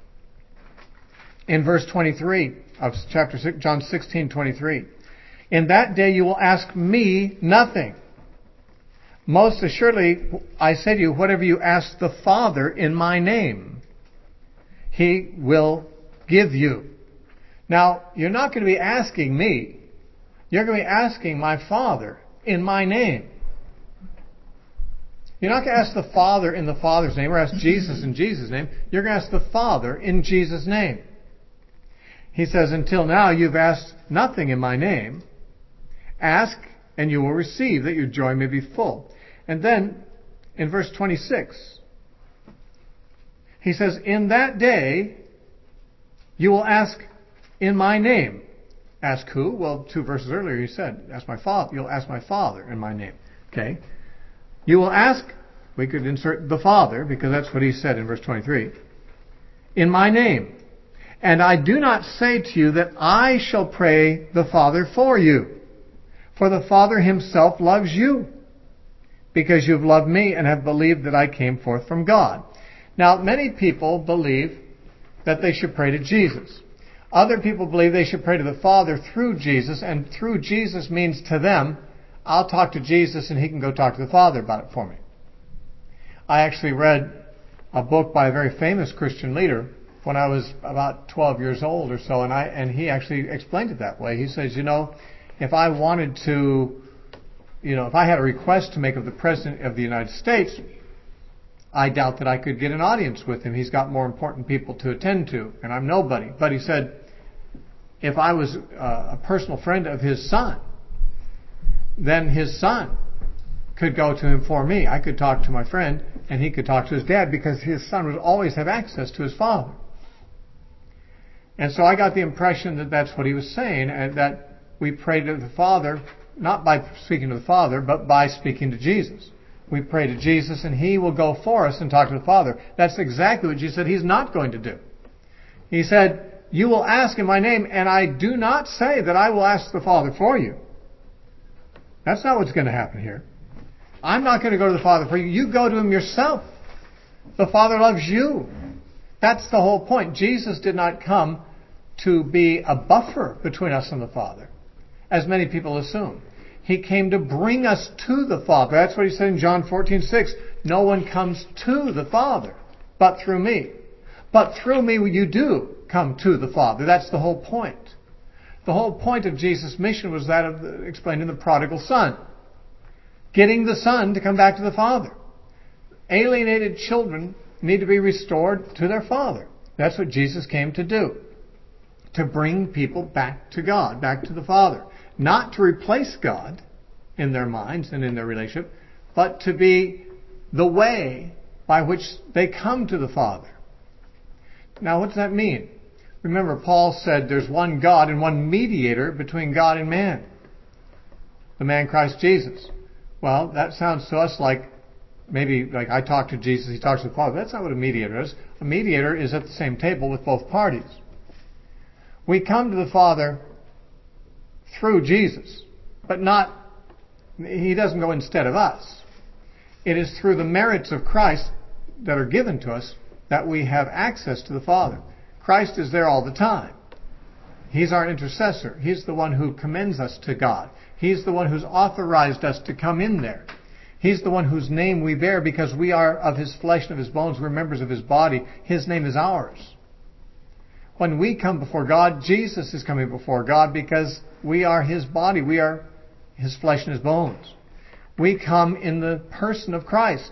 in verse twenty-three of chapter six, John sixteen twenty-three, in that day you will ask me nothing. Most assuredly, I say to you, whatever you ask the Father in my name, he will give you. Now, you're not going to be asking me. You're going to be asking my Father in my name. You're not going to ask the Father in the Father's name or ask Jesus in Jesus' name. You're going to ask the Father in Jesus' name. He says, until now you've asked nothing in my name. Ask and you will receive, that your joy may be full. And then in verse twenty-six, he says, in that day you will ask in my name. Ask who? Well, two verses earlier he said, ask my Father. You'll ask my Father in my name. Okay. You will ask, we could insert the Father, because that's what he said in verse twenty-three, in my name. And I do not say to you that I shall pray the Father for you. For the Father himself loves you, because you have loved me and have believed that I came forth from God. Now, many people believe that they should pray to Jesus. Other people believe they should pray to the Father through Jesus, and through Jesus means to them, I'll talk to Jesus and he can go talk to the Father about it for me. I actually read a book by a very famous Christian leader when I was about twelve years old or so, and I and he actually explained it that way. He says, you know, if I wanted to, you know, if I had a request to make of the President of the United States, I doubt that I could get an audience with him. He's got more important people to attend to, and I'm nobody. But he said, if I was uh, a personal friend of his son, then his son could go to him for me. I could talk to my friend, and he could talk to his dad, because his son would always have access to his father. And so I got the impression that that's what he was saying, and that we pray to the Father, not by speaking to the Father, but by speaking to Jesus. We pray to Jesus, and he will go for us and talk to the Father. That's exactly what Jesus said he's not going to do. He said, you will ask in my name, and I do not say that I will ask the Father for you. That's not what's going to happen here. I'm not going to go to the Father for you. You go to him yourself. The Father loves you. That's the whole point. Jesus did not come to be a buffer between us and the Father, as many people assume. He came to bring us to the Father. That's what he said in John fourteen six. No one comes to the Father but through me. But through me you do come to the Father. That's the whole point. The whole point of Jesus' mission was that of the, explained in the prodigal son. Getting the son to come back to the Father. Alienated children need to be restored to their Father. That's what Jesus came to do. To bring people back to God, back to the Father. Not to replace God in their minds and in their relationship, but to be the way by which they come to the Father. Now, what does that mean? Remember, Paul said there's one God and one mediator between God and man. The man Christ Jesus. Well, that sounds to us like maybe like I talk to Jesus, he talks to the Father. That's not what a mediator is. A mediator is at the same table with both parties. We come to the Father through Jesus, but not, he doesn't go instead of us. It is through the merits of Christ that are given to us that we have access to the Father. Christ is there all the time. He's our intercessor. He's the one who commends us to God. He's the one who's authorized us to come in there. He's the one whose name we bear because we are of his flesh and of his bones. We're members of his body. His name is ours. When we come before God, Jesus is coming before God because we are his body. We are his flesh and his bones. We come in the person of Christ,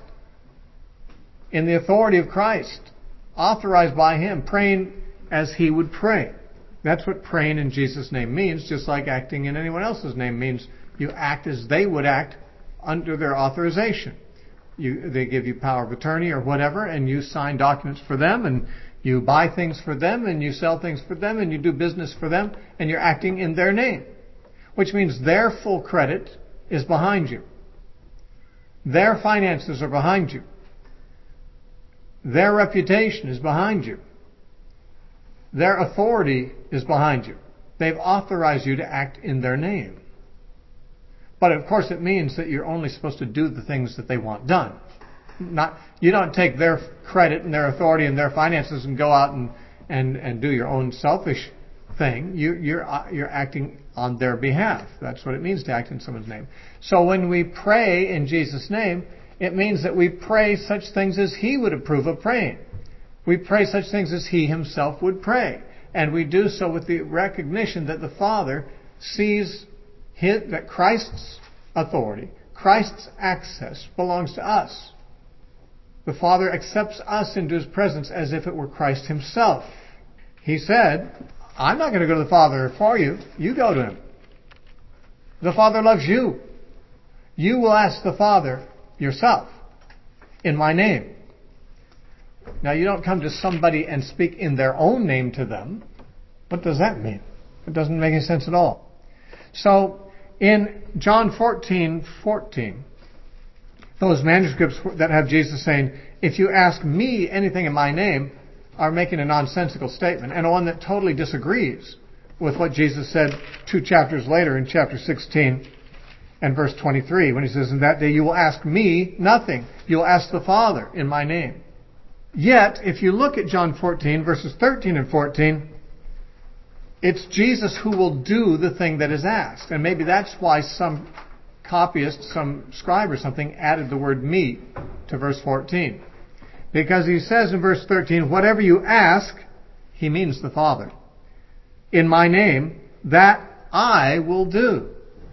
in the authority of Christ, authorized by him, praying as he would pray. That's what praying in Jesus' name means, just like acting in anyone else's name means. You act as they would act under their authorization. You, they give you power of attorney or whatever, and you sign documents for them, and you buy things for them, and you sell things for them, and you do business for them, and you're acting in their name. Which means their full credit is behind you. Their finances are behind you. Their reputation is behind you. Their authority is behind you. They've authorized you to act in their name. But of course it means that you're only supposed to do the things that they want done. Not, you don't take their credit and their authority and their finances and go out and, and, and do your own selfish thing. You, you're, you're acting on their behalf. That's what it means to act in someone's name. So when we pray in Jesus' name, it means that we pray such things as he would approve of praying. We pray such things as he himself would pray. And we do so with the recognition that the Father sees his, that Christ's authority, Christ's access belongs to us. The Father accepts us into his presence as if it were Christ himself. He said, I'm not going to go to the Father for you. You go to him. The Father loves you. You will ask the Father yourself in my name. Now, you don't come to somebody and speak in their own name to them. What does that mean? It doesn't make any sense at all. So, in John fourteen fourteen, those manuscripts that have Jesus saying, if you ask me anything in my name, are making a nonsensical statement, and one that totally disagrees with what Jesus said two chapters later in chapter sixteen and verse twenty-three, when he says, in that day you will ask me nothing. You'll ask the Father in my name. Yet, if you look at John fourteen, verses thirteen and fourteen, it's Jesus who will do the thing that is asked. And maybe that's why some copyist, some scribe or something, added the word me to verse fourteen. Because he says in verse thirteen, whatever you ask, he means the Father, in my name, that I will do.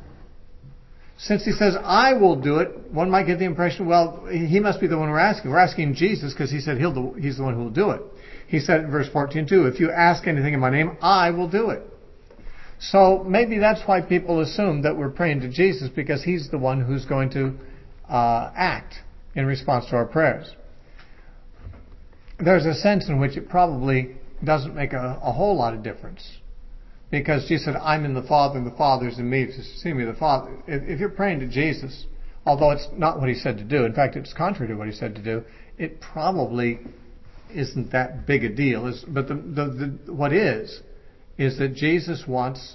Since he says, I will do it, one might get the impression, well, he must be the one we're asking. We're asking Jesus because he said he'll do, he's the one who will do it. He said in verse fourteen too, if you ask anything in my name, I will do it. So maybe that's why people assume that we're praying to Jesus, because he's the one who's going to uh, act in response to our prayers. There's a sense in which it probably doesn't make a, a whole lot of difference, because Jesus said, I'm in the Father and the Father's in me. If you see me, the Father. If, if you're praying to Jesus, although it's not what he said to do, in fact it's contrary to what he said to do, it probably isn't that big a deal. It's, but the, the, the, what is, is that Jesus wants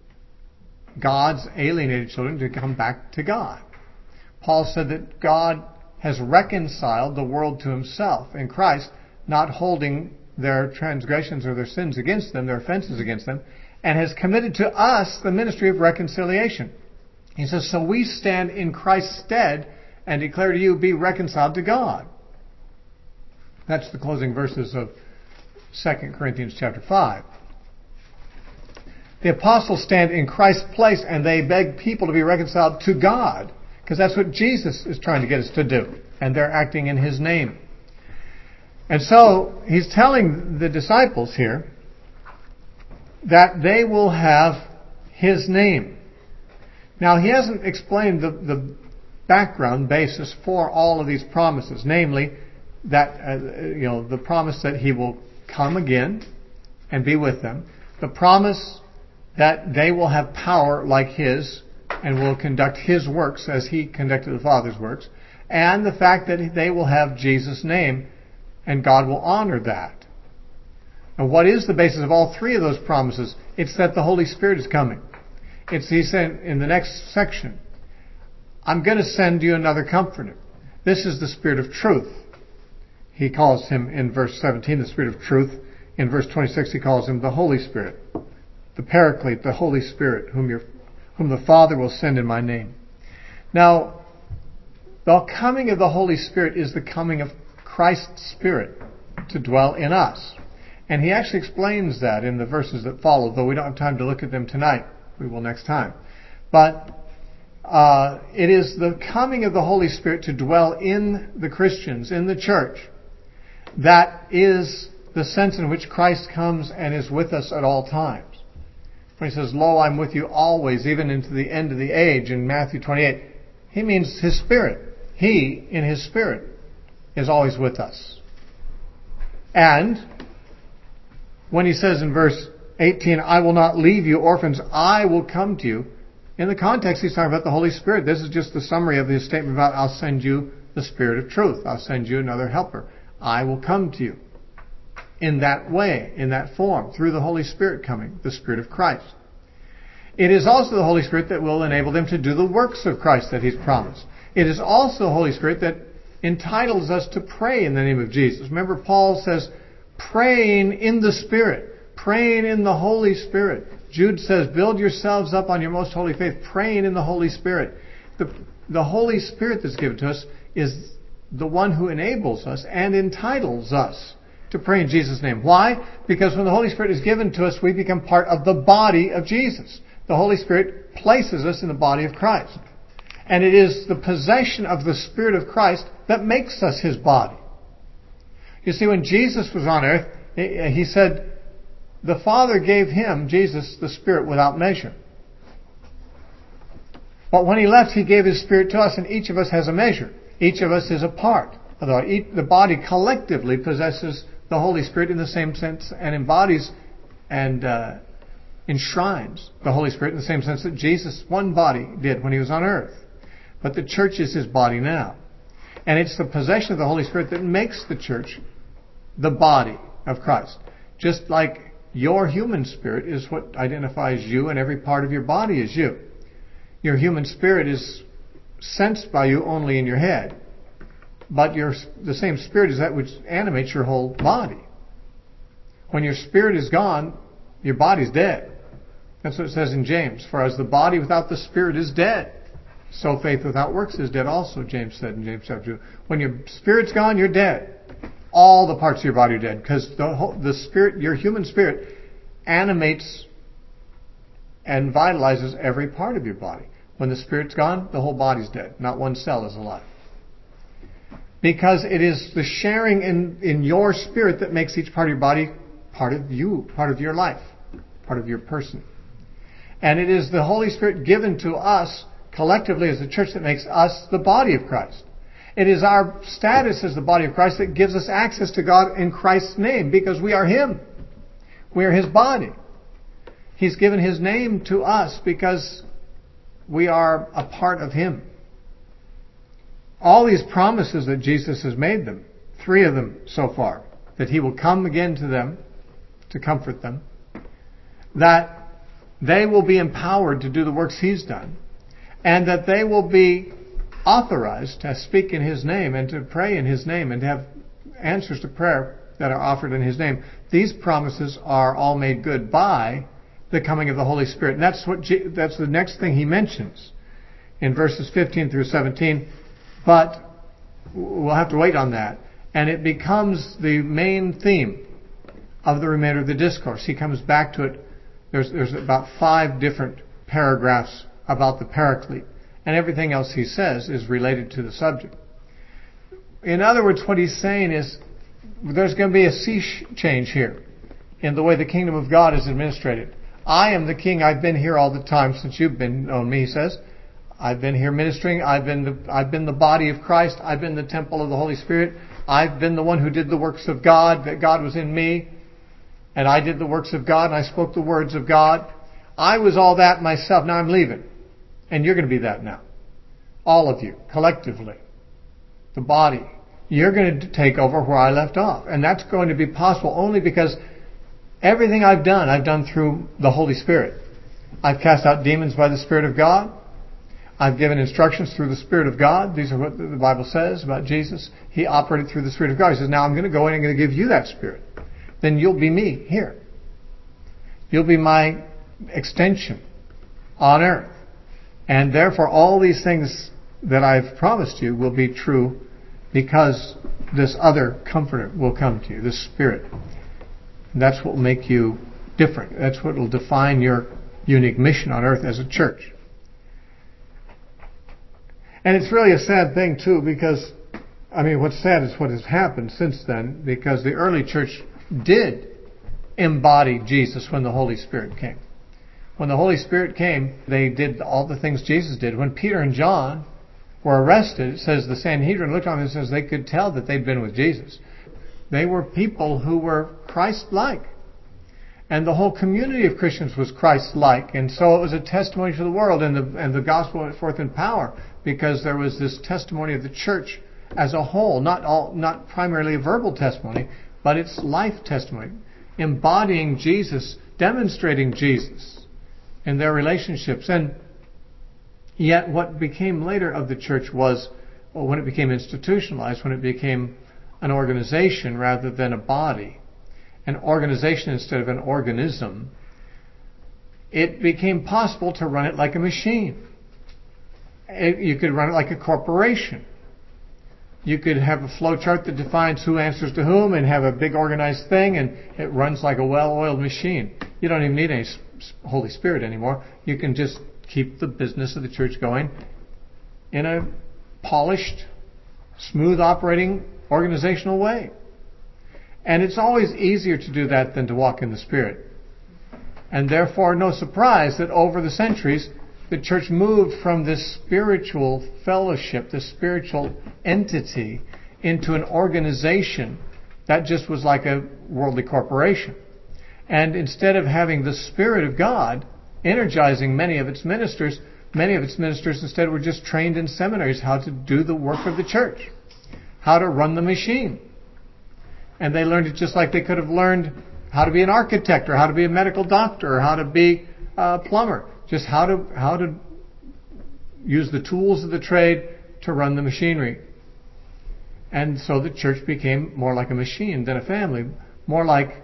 God's alienated children to come back to God. Paul said that God has reconciled the world to himself in Christ, not holding their transgressions or their sins against them, their offenses against them, and has committed to us the ministry of reconciliation. He says, so we stand in Christ's stead and declare to you, be reconciled to God. That's the closing verses of Second Corinthians chapter five. The apostles stand in Christ's place and they beg people to be reconciled to God, because that's what Jesus is trying to get us to do, and they're acting in his name. And so he's telling the disciples here that they will have his name. Now he hasn't explained the, the background basis for all of these promises, namely that uh, you know the promise that he will come again and be with them, the promise that they will have power like his and will conduct his works as he conducted the Father's works, and the fact that they will have Jesus' name and God will honor that. And what is the basis of all three of those promises? It's that the Holy Spirit is coming. It's, he said in the next section, I'm going to send you another comforter. This is the Spirit of truth. He calls him in verse seventeen the Spirit of truth. In verse twenty-six he calls him the Holy Spirit, the Paraclete, the Holy Spirit, whom, your, whom the Father will send in my name. Now, the coming of the Holy Spirit is the coming of Christ's Spirit to dwell in us. And he actually explains that in the verses that follow, though we don't have time to look at them tonight. We will next time. But uh, it is the coming of the Holy Spirit to dwell in the Christians, in the church, that is the sense in which Christ comes and is with us at all times. When he says, lo, I'm with you always, even into the end of the age, in Matthew twenty-eight, he means his Spirit. He, in his Spirit, is always with us. And when he says in verse eighteen, I will not leave you orphans, I will come to you, in the context he's talking about the Holy Spirit. This is just the summary of his statement about, I'll send you the Spirit of truth. I'll send you another helper. I will come to you. In that way, in that form, through the Holy Spirit coming, the Spirit of Christ. It is also the Holy Spirit that will enable them to do the works of Christ that he's promised. It is also the Holy Spirit that entitles us to pray in the name of Jesus. Remember, Paul says, praying in the Spirit, praying in the Holy Spirit. Jude says, build yourselves up on your most holy faith, praying in the Holy Spirit. The, the Holy Spirit that's given to us is the one who enables us and entitles us to pray in Jesus' name. Why? Because when the Holy Spirit is given to us, we become part of the body of Jesus. The Holy Spirit places us in the body of Christ. And it is the possession of the Spirit of Christ that makes us his body. You see, when Jesus was on earth, he said, the Father gave him, Jesus, the Spirit without measure. But when he left, he gave his Spirit to us, and each of us has a measure. Each of us is a part. The body collectively possesses the Holy Spirit in the same sense and embodies and uh, enshrines the Holy Spirit in the same sense that Jesus, one body, did when he was on earth. But the church is his body now. And it's the possession of the Holy Spirit that makes the church the body of Christ. Just like your human spirit is what identifies you, and every part of your body is you. Your human spirit is sensed by you only in your head. But your, the same Spirit is that which animates your whole body. When your spirit is gone, your body's dead. That's what it says in James. For as the body without the Spirit is dead, so faith without works is dead also, James said in James chapter two. When your spirit's gone, you're dead. All the parts of your body are dead. Because the, whole, the spirit, your human spirit, animates and vitalizes every part of your body. When the Spirit's gone, the whole body's dead. Not one cell is alive. Because it is the sharing in, in your spirit that makes each part of your body part of you, part of your life, part of your person. And it is the Holy Spirit given to us collectively as a church that makes us the body of Christ. It is our status as the body of Christ that gives us access to God in Christ's name, because we are Him. We are His body. He's given His name to us because we are a part of Him. All these promises that Jesus has made them, three of them so far, that He will come again to them to comfort them, that they will be empowered to do the works He's done, and that they will be authorized to speak in His name and to pray in His name and to have answers to prayer that are offered in His name. These promises are all made good by the coming of the Holy Spirit. And that's what G- that's the next thing He mentions in verses fifteen through seventeen. But we'll have to wait on that. And it becomes the main theme of the remainder of the discourse. He comes back to it. There's, there's about five different paragraphs about the Paraclete. And everything else he says is related to the subject. In other words, what he's saying is there's going to be a sea change here in the way the kingdom of God is administrated. I am the king. I've been here all the time since you've been known me, he says. I've been here ministering. I've been the, I've been the body of Christ. I've been the temple of the Holy Spirit. I've been the one who did the works of God, that God was in me. And I did the works of God, and I spoke the words of God. I was all that myself. Now I'm leaving. And you're going to be that now. All of you, collectively. The body. You're going to take over where I left off. And that's going to be possible only because everything I've done, I've done through the Holy Spirit. I've cast out demons by the Spirit of God. I've given instructions through the Spirit of God. These are what the Bible says about Jesus. He operated through the Spirit of God. He says, now I'm going to go in and I'm going to give you that Spirit. Then you'll be me here. You'll be my extension on earth. And therefore all these things that I've promised you will be true because this other Comforter will come to you, this Spirit. And that's what will make you different. That's what will define your unique mission on earth as a church. And it's really a sad thing too, because, I mean, what's sad is what has happened since then, because the early church did embody Jesus when the Holy Spirit came. When the Holy Spirit came, they did all the things Jesus did. When Peter and John were arrested, it says the Sanhedrin looked on them and says they could tell that they'd been with Jesus. They were people who were Christ-like. And the whole community of Christians was Christ-like. And so it was a testimony to the world, and the, and the gospel went forth in power because there was this testimony of the church as a whole, not all, not primarily a verbal testimony, but it's life testimony, embodying Jesus, demonstrating Jesus in their relationships. And yet what became later of the church was, well, when it became institutionalized, when it became an organization rather than a body, an organization instead of an organism, it became possible to run it like a machine. It, you could run it like a corporation. You could have a flow chart that defines who answers to whom and have a big organized thing, and it runs like a well-oiled machine. You don't even need any Holy Spirit anymore. You can just keep the business of the church going in a polished, smooth operating organizational way. And it's always easier to do that than to walk in the Spirit. And therefore, no surprise that over the centuries, the church moved from this spiritual fellowship, this spiritual entity, into an organization that just was like a worldly corporation. And instead of having the Spirit of God energizing many of its ministers, many of its ministers instead were just trained in seminaries how to do the work of the church, how to run the machine. And they learned it just like they could have learned how to be an architect or how to be a medical doctor or how to be a plumber. Just how to how to use the tools of the trade to run the machinery. And so the church became more like a machine than a family, more like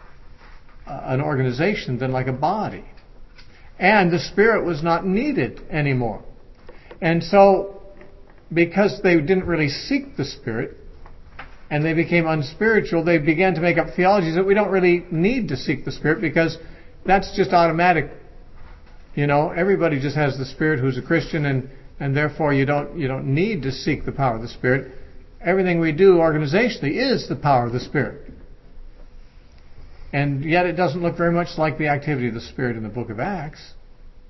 an organization than like a body. And the Spirit was not needed anymore. And so, because they didn't really seek the Spirit, and they became unspiritual, they began to make up theologies that we don't really need to seek the Spirit because that's just automatic. You know, everybody just has the Spirit who's a Christian, and, and therefore you don't you don't need to seek the power of the Spirit. Everything we do organizationally is the power of the Spirit. And yet it doesn't look very much like the activity of the Spirit in the book of Acts.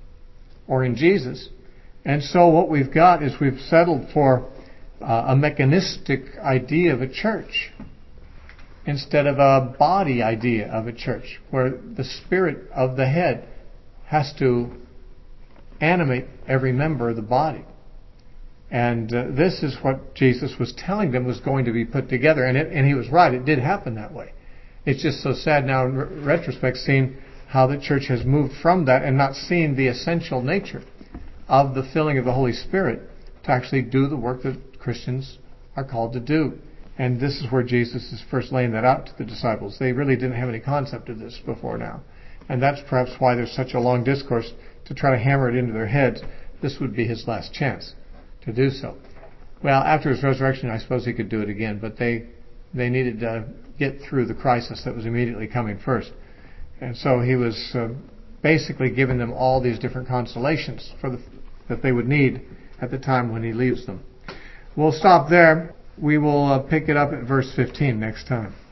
or in Jesus. And so what we've got is we've settled for uh, a mechanistic idea of a church instead of a body idea of a church, where the spirit of the head has to animate every member of the body. And uh, this is what Jesus was telling them was going to be put together. And, it, and he was right. It did happen that way. It's just so sad now in re- retrospect seeing how the church has moved from that and not seeing the essential nature of the filling of the Holy Spirit to actually do the work that Christians are called to do. And this is where Jesus is first laying that out to the disciples. They really didn't have any concept of this before now. And that's perhaps why there's such a long discourse to try to hammer it into their heads. This would be his last chance to do so. Well, after his resurrection, I suppose he could do it again, but they they needed to get through the crisis that was immediately coming first. And so he was uh, basically giving them all these different consolations for the, that they would need at the time when he leaves them. We'll stop there. We will uh, pick it up at verse fifteen next time.